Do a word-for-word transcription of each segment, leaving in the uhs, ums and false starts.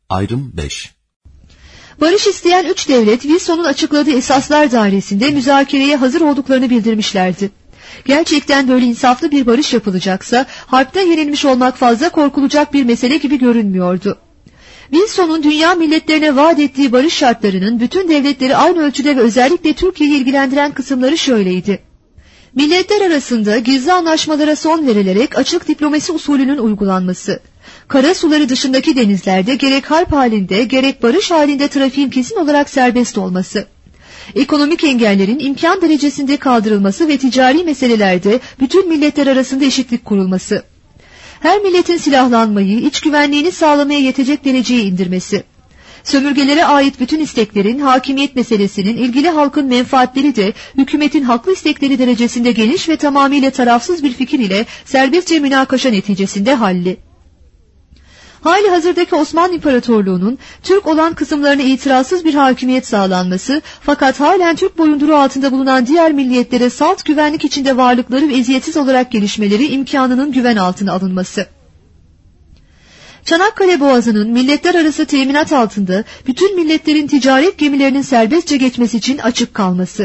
Ayrım beş. Barış isteyen üç devlet Wilson'un açıkladığı esaslar dairesinde müzakereye hazır olduklarını bildirmişlerdi. Gerçekten böyle insaflı bir barış yapılacaksa harpte yenilmiş olmak fazla korkulacak bir mesele gibi görünmüyordu. Wilson'un dünya milletlerine vaat ettiği barış şartlarının bütün devletleri aynı ölçüde ve özellikle Türkiye'yi ilgilendiren kısımları şöyleydi. Milletler arasında gizli anlaşmalara son verilerek açık diplomasi usulünün uygulanması, kara suları dışındaki denizlerde gerek harp halinde gerek barış halinde trafiğin kesin olarak serbest olması, ekonomik engellerin imkan derecesinde kaldırılması ve ticari meselelerde bütün milletler arasında eşitlik kurulması, her milletin silahlanmayı, iç güvenliğini sağlamaya yetecek dereceye indirmesi, sömürgelere ait bütün isteklerin, hakimiyet meselesinin, ilgili halkın menfaatleri de hükümetin haklı istekleri derecesinde geniş ve tamamıyla tarafsız bir fikir ile serbestçe münakaşa neticesinde halli. Hali hazırdaki Osmanlı İmparatorluğu'nun Türk olan kısımlarına itirazsız bir hakimiyet sağlanması, fakat halen Türk boyunduruğu altında bulunan diğer milliyetlere salt güvenlik içinde varlıkları ve eziyetsiz olarak gelişmeleri imkanının güven altına alınması. Çanakkale Boğazı'nın milletler arası teminat altında bütün milletlerin ticaret gemilerinin serbestçe geçmesi için açık kalması.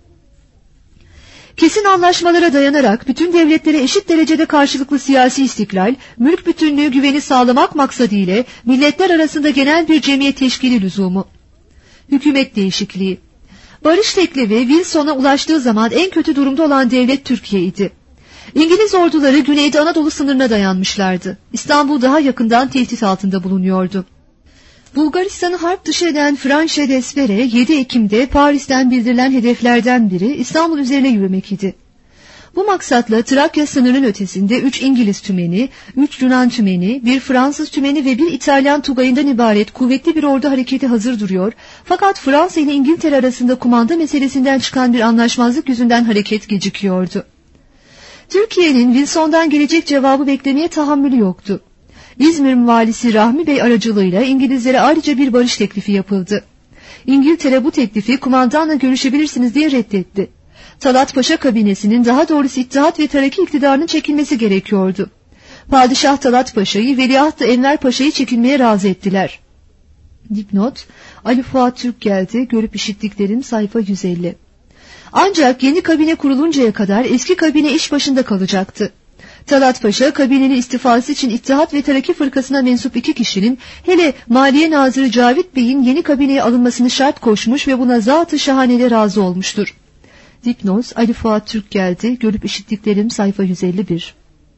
Kesin anlaşmalara dayanarak bütün devletlere eşit derecede karşılıklı siyasi istiklal, mülk bütünlüğü güveni sağlamak maksadıyla milletler arasında genel bir cemiyet teşkili lüzumu. Hükümet değişikliği. Barış teklifi Wilson'a ulaştığı zaman en kötü durumda olan devlet Türkiye idi. İngiliz orduları güneyde Anadolu sınırına dayanmışlardı. İstanbul daha yakından tehdit altında bulunuyordu. Bulgaristan'ı harp dışı eden Franche Despere yedi Ekim'de Paris'ten bildirilen hedeflerden biri İstanbul üzerine yürümek idi. Bu maksatla Trakya sınırının ötesinde üç İngiliz tümeni, üç Yunan tümeni, bir Fransız tümeni ve bir İtalyan tugayından ibaret kuvvetli bir ordu hareketi hazır duruyor, fakat Fransa ile İngiltere arasında kumanda meselesinden çıkan bir anlaşmazlık yüzünden hareket gecikiyordu. Türkiye'nin Wilson'dan gelecek cevabı beklemeye tahammülü yoktu. İzmir valisi Rahmi Bey aracılığıyla İngilizlere ayrıca bir barış teklifi yapıldı. İngiltere bu teklifi kumandanla görüşebilirsiniz diye reddetti. Talat Paşa kabinesinin, daha doğrusu İttihat ve Terakki iktidarının çekilmesi gerekiyordu. Padişah Talat Paşa'yı, Veliaht-ı Enver Paşa'yı çekilmeye razı ettiler. Dipnot: Ali Fuat Türk geldi, görüp işittiklerim, sayfa yüz elli. Ancak yeni kabine kuruluncaya kadar eski kabine iş başında kalacaktı. Talat Paşa kabinenin istifası için İttihat ve Terakki fırkasına mensup iki kişinin, hele Maliye Nazırı Cavit Bey'in yeni kabineye alınmasını şart koşmuş ve buna zat-ı şahanele razı olmuştur. Dipnot: Ali Fuat Türk geldi, görüp işittiklerim, sayfa yüz elli bir.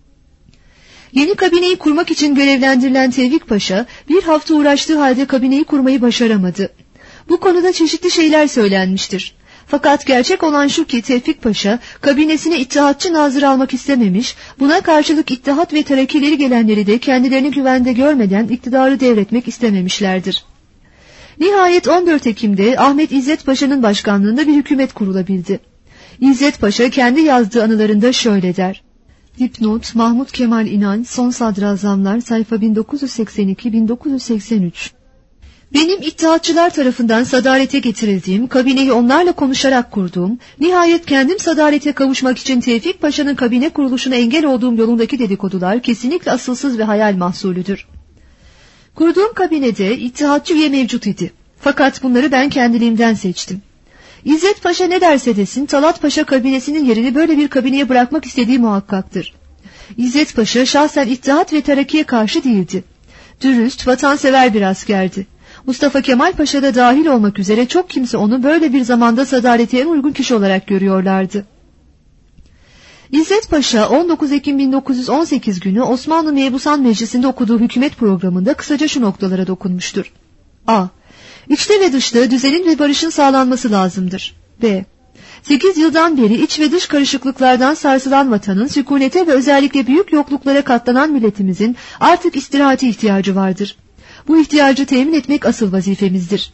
Yeni kabineyi kurmak için görevlendirilen Tevfik Paşa bir hafta uğraştığı halde kabineyi kurmayı başaramadı. Bu konuda çeşitli şeyler söylenmiştir. Fakat gerçek olan şu ki Tevfik Paşa kabinesine İttihatçı nazır almak istememiş, buna karşılık İttihat ve Terakkileri gelenleri de kendilerini güvende görmeden iktidarı devretmek istememişlerdir. Nihayet on dört Ekim'de Ahmet İzzet Paşa'nın başkanlığında bir hükümet kurulabildi. İzzet Paşa kendi yazdığı anılarında şöyle der. Dipnot: Mahmut Kemal İnanç, Son Sadrazamlar, sayfa bin dokuz yüz seksen iki bin dokuz yüz seksen üç. Benim İttihatçılar tarafından sadarete getirildiğim, kabineyi onlarla konuşarak kurduğum, nihayet kendim sadarete kavuşmak için Tevfik Paşa'nın kabine kuruluşuna engel olduğum yolundaki dedikodular kesinlikle asılsız ve hayal mahsulüdür. Kurduğum kabinede İttihatçı üye mevcut idi. Fakat bunları ben kendiliğimden seçtim. İzzet Paşa ne derse desin, Talat Paşa kabinesinin yerini böyle bir kabineye bırakmak istediği muhakkaktır. İzzet Paşa şahsen İttihat ve Terakki'ye karşı değildi. Dürüst, vatansever bir askerdi. Mustafa Kemal Paşa da dahil olmak üzere çok kimse onu böyle bir zamanda sadarete en uygun kişi olarak görüyorlardı. İzzet Paşa on dokuz Ekim bin dokuz yüz on sekiz günü Osmanlı Mebusan Meclisi'nde okuduğu hükümet programında kısaca şu noktalara dokunmuştur. A. İçte ve dışta düzenin ve barışın sağlanması lazımdır. B. sekiz yıldan beri iç ve dış karışıklıklardan sarsılan vatanın sükunete ve özellikle büyük yokluklara katlanan milletimizin artık istirahate ihtiyacı vardır. Bu ihtiyacı temin etmek asıl vazifemizdir.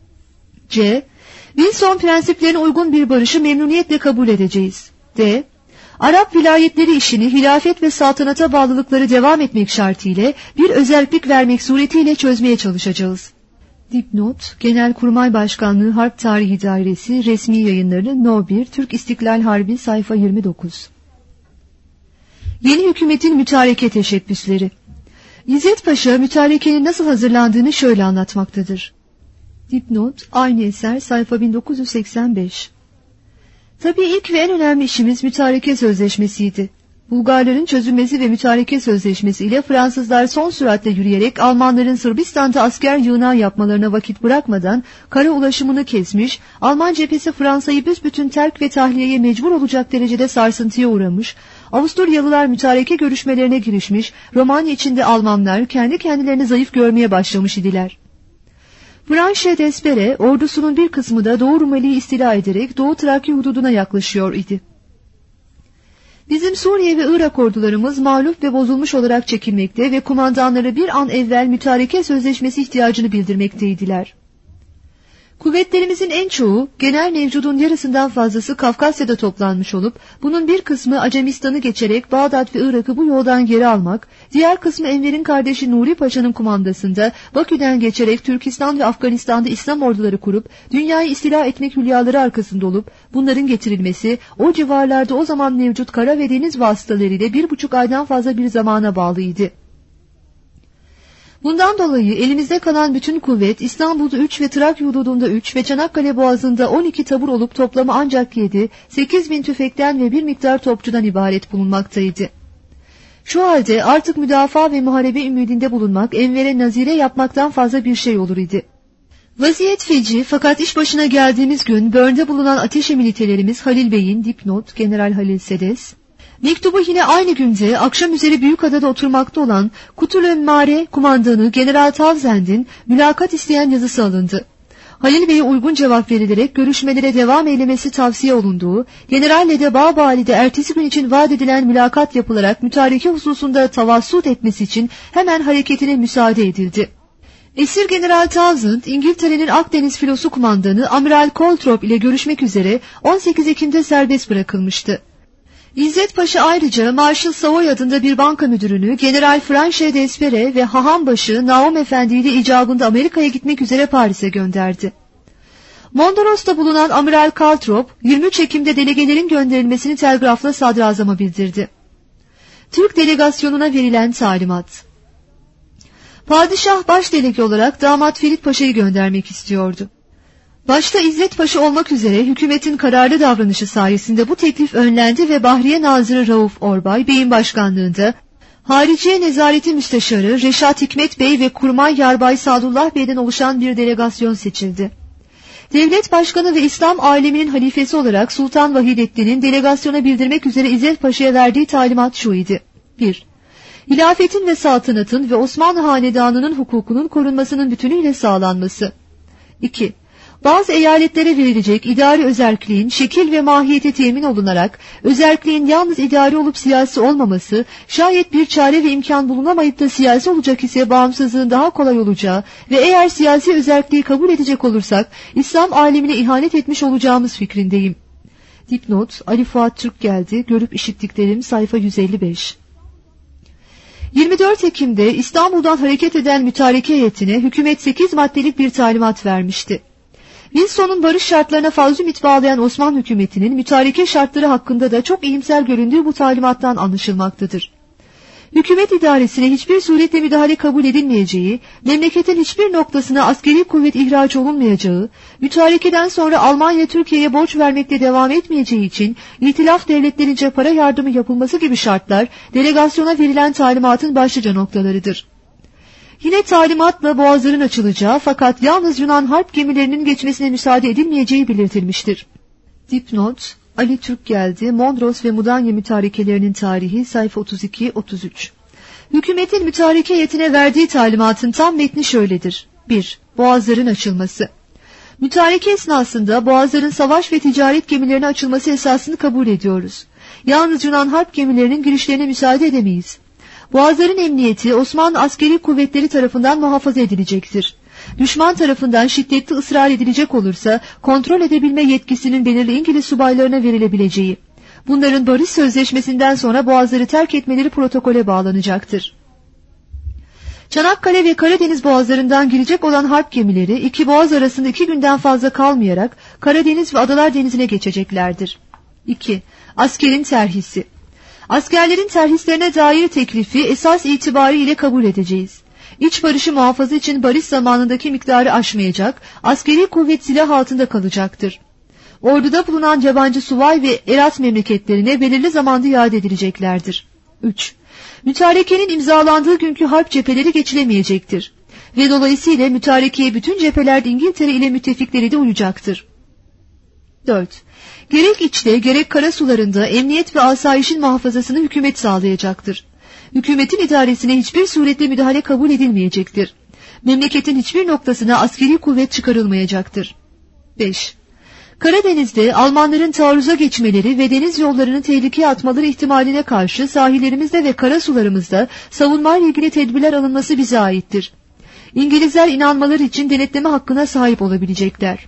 C. Wilson prensiplerine uygun bir barışı memnuniyetle kabul edeceğiz. D. Arap vilayetleri işini hilafet ve saltanata bağlılıkları devam etmek şartıyla bir özellik vermek suretiyle çözmeye çalışacağız. Dipnot: Genelkurmay Başkanlığı Harp Tarihi Dairesi Resmi Yayınları No bir Türk İstiklal Harbi, sayfa yirmi dokuz. Yeni hükümetin mütareke teşebbüsleri. İzzet Paşa mütarekenin nasıl hazırlandığını şöyle anlatmaktadır. Dipnot, aynı eser, sayfa bin dokuz yüz seksen beş. Tabii ilk ve en önemli işimiz mütareke sözleşmesiydi. Bulgarların çözülmesi ve mütareke sözleşmesi ile Fransızlar son süratle yürüyerek Almanların Sırbistan'da asker yığınağı yapmalarına vakit bırakmadan kara ulaşımını kesmiş, Alman cephesi Fransa'yı büsbütün terk ve tahliyeye mecbur olacak derecede sarsıntıya uğramış, Avusturyalılar mütareke görüşmelerine girişmiş, Romanya içinde Almanlar kendi kendilerini zayıf görmeye başlamış idiler. Franche Despere ordusunun bir kısmı da Doğu Rumeli'yi istila ederek Doğu Trakya hududuna yaklaşıyor idi. Bizim Suriye ve Irak ordularımız mağlup ve bozulmuş olarak çekilmekte ve kumandanları bir an evvel mütareke sözleşmesi ihtiyacını bildirmekteydiler. Kuvvetlerimizin en çoğu, genel mevcudun yarısından fazlası Kafkasya'da toplanmış olup, bunun bir kısmı Acemistan'ı geçerek Bağdat ve Irak'ı bu yoldan geri almak, diğer kısmı Enver'in kardeşi Nuri Paşa'nın kumandasında Bakü'den geçerek Türkistan ve Afganistan'da İslam orduları kurup, dünyayı istila etmek hülyaları arkasında olup, bunların getirilmesi, o civarlarda o zaman mevcut kara ve deniz vasıtalarıyla bir buçuk aydan fazla bir zamana bağlıydı. Bundan dolayı elimizde kalan bütün kuvvet İstanbul'da üç ve Trakya hududunda üç ve Çanakkale Boğazı'nda on iki tabur olup toplamı ancak yedi, sekiz bin tüfekten ve bir miktar topçudan ibaret bulunmaktaydı. Şu halde artık müdafaa ve muharebe ümidinde bulunmak Enver'e nazire yapmaktan fazla bir şey olur idi. Vaziyet feci, fakat iş başına geldiğimiz gün Börn'de bulunan ateşe militelerimiz Halil Bey'in, dipnot General Halil Sedes, mektubu yine aynı günde akşam üzeri Büyükada'da oturmakta olan Kutul-Emmare kumandanı General Townsend'in mülakat isteyen yazısı alındı. Halil Bey'e uygun cevap verilerek görüşmelere devam eylemesi tavsiye olunduğu, generalle de Bağbali'de ertesi gün için vaat edilen mülakat yapılarak mütareke hususunda tavassut etmesi için hemen hareketine müsaade edildi. Esir General Townsend, İngiltere'nin Akdeniz filosu kumandanı Amiral Coltrop ile görüşmek üzere on sekiz Ekim'de serbest bırakılmıştı. İzzet Paşa ayrıca Marshal Savoy adında bir banka müdürünü General Franche Despere ve Hahambaşı Naum Efendi ile icabında Amerika'ya gitmek üzere Paris'e gönderdi. Mondros'ta bulunan Amiral Caltrop yirmi üç Ekim'de delegelerin gönderilmesini telgrafla sadrazama bildirdi. Türk delegasyonuna verilen talimat. Padişah baş delege olarak damat Ferit Paşa'yı göndermek istiyordu. Başta İzzet Paşa olmak üzere hükümetin kararlı davranışı sayesinde bu teklif önlendi ve Bahriye Nazırı Rauf Orbay Bey'in başkanlığında Hariciye Nezareti Müsteşarı Reşat Hikmet Bey ve Kurmay Yarbay Sadullah Bey'den oluşan bir delegasyon seçildi. Devlet Başkanı ve İslam aleminin halifesi olarak Sultan Vahidettin'in delegasyona bildirmek üzere İzzet Paşa'ya verdiği talimat şu idi. bir Hilafetin ve saltanatın ve Osmanlı Hanedanı'nın hukukunun korunmasının bütünüyle sağlanması. iki Bazı eyaletlere verilecek idari özerkliğin şekil ve mahiyeti temin olunarak, özerkliğin yalnız idari olup siyasi olmaması, şayet bir çare ve imkan bulunamayıp da siyasi olacak ise bağımsızlığın daha kolay olacağı ve eğer siyasi özerkliği kabul edecek olursak, İslam alemine ihanet etmiş olacağımız fikrindeyim. Dipnot, Ali Fuat Türk geldi, görüp işittiklerim, sayfa yüz elli beş. yirmi dört Ekim'de İstanbul'dan hareket eden mütareke heyetine hükümet sekiz maddelik bir talimat vermişti. Wilson'un barış şartlarına fazla ümit bağlayan Osmanlı hükümetinin mütareke şartları hakkında da çok iyimser göründüğü bu talimattan anlaşılmaktadır. Hükümet idaresine hiçbir suretle müdahale kabul edilmeyeceği, memleketin hiçbir noktasına askeri kuvvet ihraç olunmayacağı, mütarekeden sonra Almanya Türkiye'ye borç vermekle devam etmeyeceği için İtilaf devletlerince para yardımı yapılması gibi şartlar delegasyona verilen talimatın başlıca noktalarıdır. Yine talimatla boğazların açılacağı fakat yalnız Yunan harp gemilerinin geçmesine müsaade edilmeyeceği belirtilmiştir. Dipnot, Ali Türk geldi, Mondros ve Mudanya mütarekelerinin tarihi, sayfa otuz iki otuz üç. Hükümetin mütareke heyetine verdiği talimatın tam metni şöyledir. bir Boğazların açılması. Mütareke esnasında boğazların savaş ve ticaret gemilerine açılması esasını kabul ediyoruz. Yalnız Yunan harp gemilerinin girişlerine müsaade edemeyiz. Boğazların emniyeti Osmanlı askeri kuvvetleri tarafından muhafaza edilecektir. Düşman tarafından şiddetli ısrar edilecek olursa kontrol edebilme yetkisinin belirli İngiliz subaylarına verilebileceği. Bunların barış sözleşmesinden sonra boğazları terk etmeleri protokole bağlanacaktır. Çanakkale ve Karadeniz boğazlarından girecek olan harp gemileri iki boğaz arasında iki günden fazla kalmayarak Karadeniz ve Adalar Denizi'ne geçeceklerdir. iki Askerin terhisi. Askerlerin terhislerine dair teklifi esas itibariyle kabul edeceğiz. İç barışı muhafaza için barış zamanındaki miktarı aşmayacak, askeri kuvvet silah altında kalacaktır. Orduda bulunan yabancı subay ve erat memleketlerine belirli zamanda iade edileceklerdir. üç. Mütarekenin imzalandığı günkü harp cepheleri geçilemeyecektir. Ve dolayısıyla mütarekeye bütün cephelerde İngiltere ile müttefikleri de uyacaktır. dört. Gerek içte gerek kara sularında emniyet ve asayişin muhafazasını hükümet sağlayacaktır. Hükümetin idaresine hiçbir surette müdahale kabul edilmeyecektir. Memleketin hiçbir noktasına askeri kuvvet çıkarılmayacaktır. beş. Karadeniz'de Almanların taarruza geçmeleri ve deniz yollarını tehlikeye atmaları ihtimaline karşı sahillerimizde ve kara sularımızda savunmayla ilgili tedbirler alınması bize aittir. İngilizler inanmaları için denetleme hakkına sahip olabilecekler.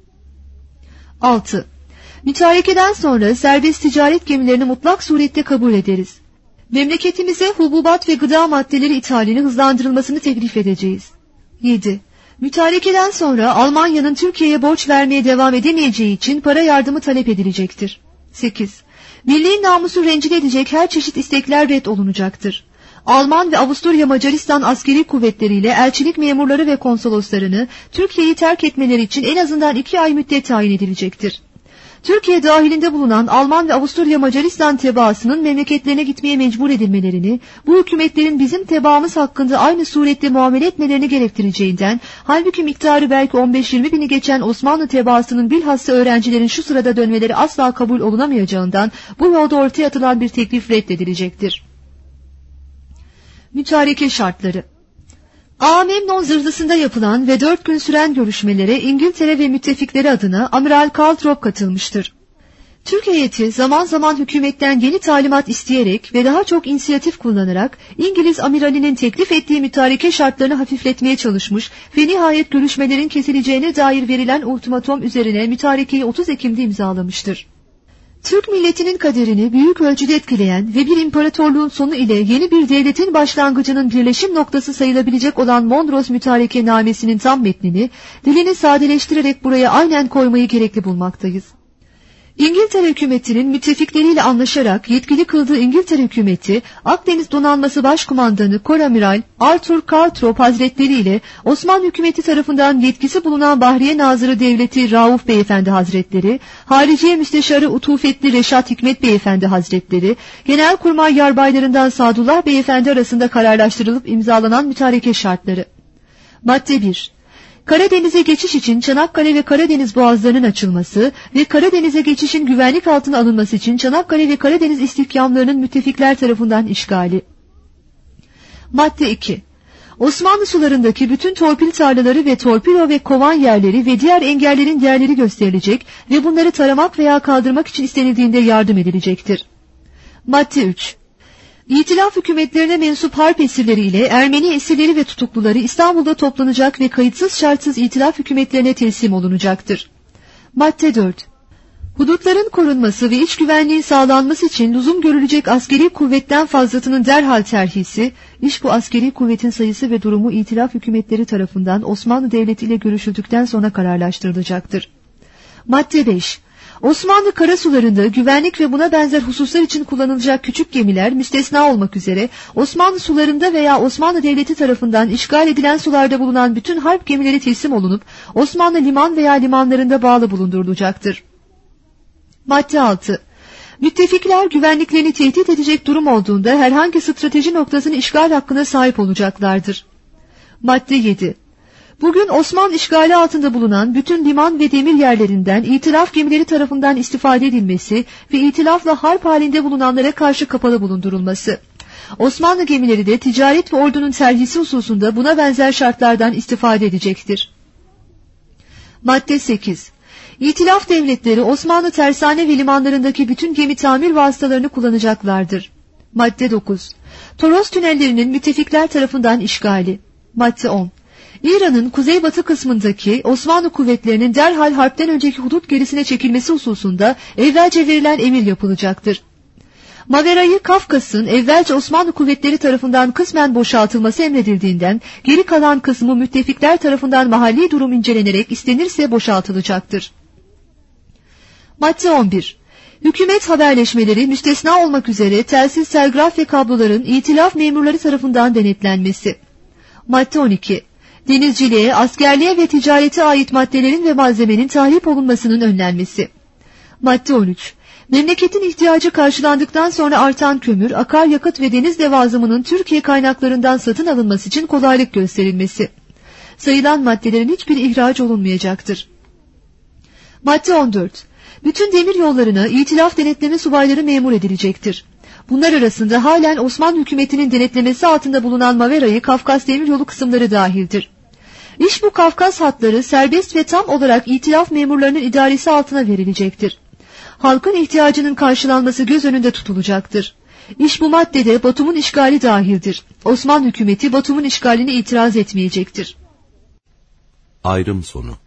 altı. Mütarekeden sonra serbest ticaret gemilerini mutlak surette kabul ederiz. Memleketimize hububat ve gıda maddeleri ithalini hızlandırılmasını teklif edeceğiz. yedi. Mütarekeden sonra Almanya'nın Türkiye'ye borç vermeye devam edemeyeceği için para yardımı talep edilecektir. sekiz. Birliğin namusu rencide edecek her çeşit istekler red olunacaktır. Alman ve Avusturya Macaristan askeri kuvvetleriyle elçilik memurları ve konsoloslarını Türkiye'yi terk etmeleri için en azından iki ay müddet tayin edilecektir. Türkiye dahilinde bulunan Alman ve Avusturya Macaristan tebaasının memleketlerine gitmeye mecbur edilmelerini, bu hükümetlerin bizim tebaamız hakkında aynı surette muamele etmelerini gerektireceğinden, halbuki miktarı belki on beş yirmi bini geçen Osmanlı tebaasının bilhassa öğrencilerin şu sırada dönmeleri asla kabul olunamayacağından, bu yolda ortaya atılan bir teklif reddedilecektir. Mütareke şartları. Agamemnon zırhlısında yapılan ve dört gün süren görüşmelere İngiltere ve müttefikleri adına Amiral Calthrop katılmıştır. Türk heyeti zaman zaman hükümetten yeni talimat isteyerek ve daha çok inisiyatif kullanarak İngiliz amiralinin teklif ettiği mütareke şartlarını hafifletmeye çalışmış ve nihayet görüşmelerin kesileceğine dair verilen ultimatom üzerine mütarekeyi otuz Ekim'de imzalamıştır. Türk milletinin kaderini büyük ölçüde etkileyen ve bir imparatorluğun sonu ile yeni bir devletin başlangıcının birleşim noktası sayılabilecek olan Mondros Mütarekennamesi'nin tam metnini dilini sadeleştirerek buraya aynen koymayı gerekli bulmaktayız. İngiltere hükümetinin müttefikleriyle anlaşarak yetkili kıldığı İngiltere hükümeti, Akdeniz Donanması Başkumandanı Koramiral Arthur Calthrop Hazretleri ile Osmanlı hükümeti tarafından yetkisi bulunan Bahriye Nazırı Devleti Rauf Beyefendi Hazretleri, Hariciye Müsteşarı Utufetli Reşat Hikmet Beyefendi Hazretleri, Genelkurmay Yarbaylarından Sadullah Beyefendi arasında kararlaştırılıp imzalanan mütareke şartları. Madde bir. Karadeniz'e geçiş için Çanakkale ve Karadeniz boğazlarının açılması ve Karadeniz'e geçişin güvenlik altına alınması için Çanakkale ve Karadeniz istihkamlarının müttefikler tarafından işgali. Madde iki. Osmanlı sularındaki bütün torpil tarlaları ve torpido ve kovan yerleri ve diğer engellerin yerleri gösterilecek ve bunları taramak veya kaldırmak için istenildiğinde yardım edilecektir. Madde üç. İtilaf hükümetlerine mensup harp esirleri ile Ermeni esirleri ve tutukluları İstanbul'da toplanacak ve kayıtsız şartsız itilaf hükümetlerine teslim olunacaktır. Madde dört. Hudutların korunması ve iç güvenliğin sağlanması için lüzum görülecek askeri kuvvetten fazlasının derhal terhisi, iş bu askeri kuvvetin sayısı ve durumu itilaf hükümetleri tarafından Osmanlı Devleti ile görüşüldükten sonra kararlaştırılacaktır. Madde beş. Osmanlı karasularında güvenlik ve buna benzer hususlar için kullanılacak küçük gemiler müstesna olmak üzere Osmanlı sularında veya Osmanlı Devleti tarafından işgal edilen sularda bulunan bütün harp gemileri teslim olunup Osmanlı liman veya limanlarında bağlı bulundurulacaktır. Madde altı. Müttefikler güvenliklerini tehdit edecek durum olduğunda herhangi strateji noktasını işgal hakkına sahip olacaklardır. Madde yedi. Bugün Osmanlı işgali altında bulunan bütün liman ve demir yerlerinden itilaf gemileri tarafından istifade edilmesi ve itilafla harp halinde bulunanlara karşı kapalı bulundurulması. Osmanlı gemileri de ticaret ve ordunun terhisi hususunda buna benzer şartlardan istifade edecektir. Madde sekiz. İtilaf devletleri Osmanlı tersane ve limanlarındaki bütün gemi tamir vasıtalarını kullanacaklardır. Madde dokuz. Toros tünellerinin müttefikler tarafından işgali. Madde on. İran'ın kuzeybatı kısmındaki Osmanlı kuvvetlerinin derhal harpten önceki hudut gerisine çekilmesi hususunda evvelce verilen emir yapılacaktır. Mavera'yı Kafkas'ın evvelce Osmanlı kuvvetleri tarafından kısmen boşaltılması emredildiğinden geri kalan kısmı müttefikler tarafından mahalli durum incelenerek istenirse boşaltılacaktır. Madde on bir. Hükümet haberleşmeleri müstesna olmak üzere telsiz, telgraf ve kabloların İtilaf memurları tarafından denetlenmesi. Madde on iki. Denizciliğe, askerliğe ve ticarete ait maddelerin ve malzemenin tahrip olunmasının önlenmesi. Madde on üç. Memleketin ihtiyacı karşılandıktan sonra artan kömür, akaryakıt ve deniz levazımının Türkiye kaynaklarından satın alınması için kolaylık gösterilmesi. Sayılan maddelerin hiçbir ihraç olunmayacaktır. Madde on dört. Bütün demir yollarına İtilaf denetleme subayları memur edilecektir. Bunlar arasında halen Osmanlı hükümetinin denetlemesi altında bulunan Mavera'yı Kafkas demiryolu kısımları dahildir. İş bu Kafkas hatları serbest ve tam olarak İtilaf memurlarının idaresi altına verilecektir. Halkın ihtiyacının karşılanması göz önünde tutulacaktır. İş bu maddede Batum'un işgali dahildir. Osmanlı hükümeti Batum'un işgaline itiraz etmeyecektir. Ayrım sonu.